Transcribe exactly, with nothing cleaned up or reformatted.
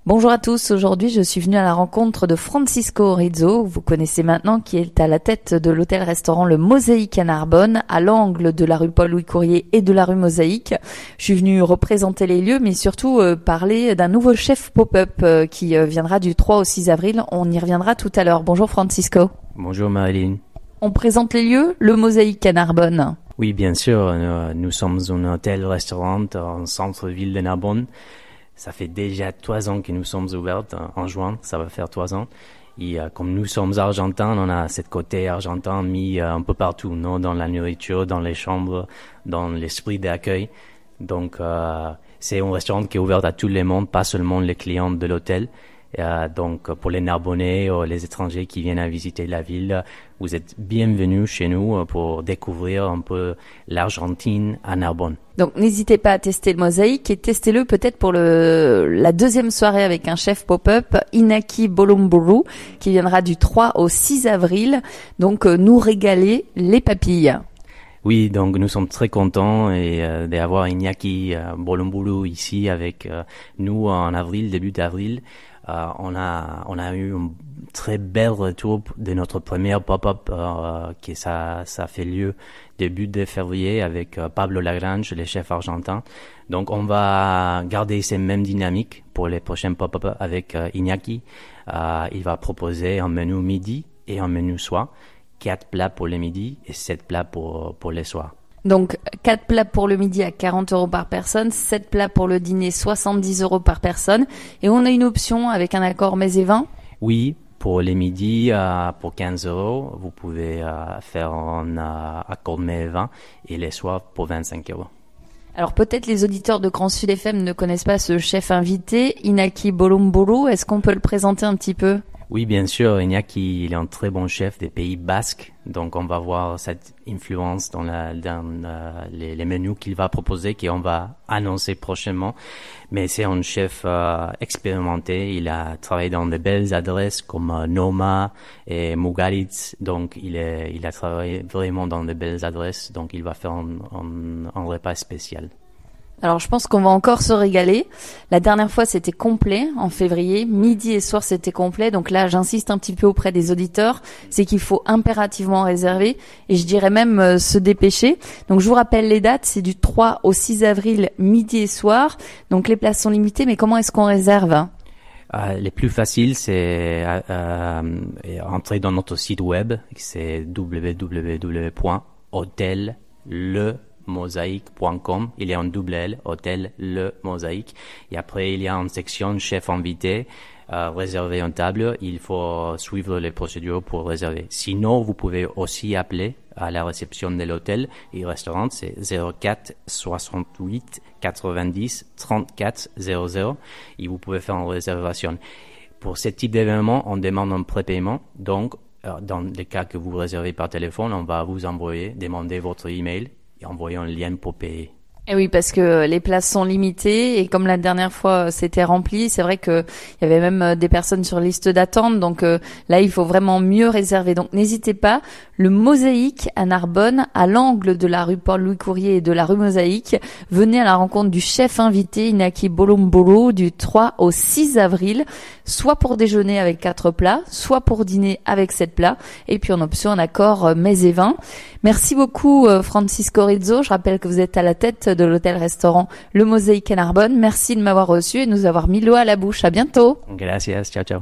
Bonjour à tous, aujourd'hui je suis venue à la rencontre de Francisco Rizzo, vous connaissez maintenant, qui est à la tête de l'hôtel-restaurant Le Mosaïque à Narbonne, à l'angle de la rue Paul-Louis Courier et de la rue Mosaïque. Je suis venue représenter les lieux, mais surtout euh, parler d'un nouveau chef pop-up euh, qui euh, viendra du trois au six avril, on y reviendra tout à l'heure. Bonjour Francisco. Bonjour Marilyn. On présente les lieux, Le Mosaïque à Narbonne. Oui, bien sûr, nous, nous sommes un hôtel-restaurant en centre-ville de Narbonne. Ça fait déjà trois ans que nous sommes ouverts, en juin, ça va faire trois ans. Et euh, comme nous sommes argentins, on a cette côté argentin mis euh, un peu partout, non, dans la nourriture, dans les chambres, dans l'esprit d'accueil. Donc, euh, c'est un restaurant qui est ouvert à tout le monde, pas seulement les clients de l'hôtel. Euh, donc, pour les Narbonnais ou les étrangers qui viennent à visiter la ville, vous êtes bienvenus chez nous pour découvrir un peu l'Argentine à Narbonne. Donc, n'hésitez pas à tester le Mosaïque et testez-le peut-être pour le la deuxième soirée avec un chef pop-up, Inaki Bolomburu, qui viendra du trois au six avril. Donc, euh, nous régaler les papilles. Oui, donc nous sommes très contents et, euh, d'avoir Inaki euh, Bolomburu ici avec euh, nous en avril, début d'avril. Euh, on a on a eu un très bel retour de notre première pop-up euh, qui ça ça fait lieu début de février avec euh, Pablo Lagrange, le chef argentin. Donc on va garder ces mêmes dynamiques pour les prochains pop-up avec euh, Inaki. Euh, il va proposer un menu midi et un menu soir, quatre plats pour le midi et sept plats pour pour les soirs. Donc, quatre plats pour le midi à quarante euros par personne, sept plats pour le dîner, soixante-dix euros par personne. Et on a une option avec un accord mets et vin? Oui, pour les midis, euh, pour quinze euros, vous pouvez euh, faire un euh, accord mets et vin, et les soirs pour vingt-cinq euros. Alors peut-être les auditeurs de Grand Sud F M ne connaissent pas ce chef invité, Inaki Bolomburu. Est-ce qu'on peut le présenter un petit peu? Oui, bien sûr. Inaki, il est un très bon chef des Pays Basques. Donc, on va voir cette influence dans, la, dans euh, les, les menus qu'il va proposer, qu'on va annoncer prochainement. Mais c'est un chef euh, expérimenté. Il a travaillé dans de belles adresses comme euh, Noma et Mugaritz. Donc, il, est, il a travaillé vraiment dans de belles adresses. Donc, il va faire un, un, un repas spécial. Alors je pense qu'on va encore se régaler. La dernière fois c'était complet en février, midi et soir c'était complet. Donc là j'insiste un petit peu auprès des auditeurs, c'est qu'il faut impérativement réserver et je dirais même euh, se dépêcher. Donc je vous rappelle les dates, c'est du trois au six avril, midi et soir. Donc les places sont limitées, mais comment est-ce qu'on réserve ? Euh, les plus faciles, c'est euh, euh, entrer dans notre site web, c'est w w w point hôtel le mosaïque point com. Il y a un double L, hôtel Le Mosaïque. Et après, il y a une section chef invité, euh, réserver une table. Il faut suivre les procédures pour réserver. Sinon, vous pouvez aussi appeler à la réception de l'hôtel et restaurant. C'est zéro quatre soixante-huit quatre-vingt-dix trente-quatre zéro zéro. Et vous pouvez faire une réservation. Pour ce type d'événement, on demande un prépaiement. Donc, euh, dans le cas que vous réservez par téléphone, on va vous envoyer, demander votre email et envoyer un lien pour payer. Et oui, parce que les places sont limitées et comme la dernière fois c'était rempli, c'est vrai que il y avait même des personnes sur liste d'attente. Donc euh, là, il faut vraiment mieux réserver. Donc n'hésitez pas. Le Mosaïque à Narbonne, à l'angle de la rue Paul-Louis Courier et de la rue Mosaïque. Venez à la rencontre du chef invité Inaki Bolomburu du trois au six avril, soit pour déjeuner avec quatre plats, soit pour dîner avec sept plats, et puis en option un accord mets et vin. Merci beaucoup Francisco Rizzo. Je rappelle que vous êtes à la tête de l'hôtel-restaurant Le Mosaïque à Narbonne. Merci de m'avoir reçu et de nous avoir mis l'eau à la bouche. À bientôt. Gracias. Ciao, ciao.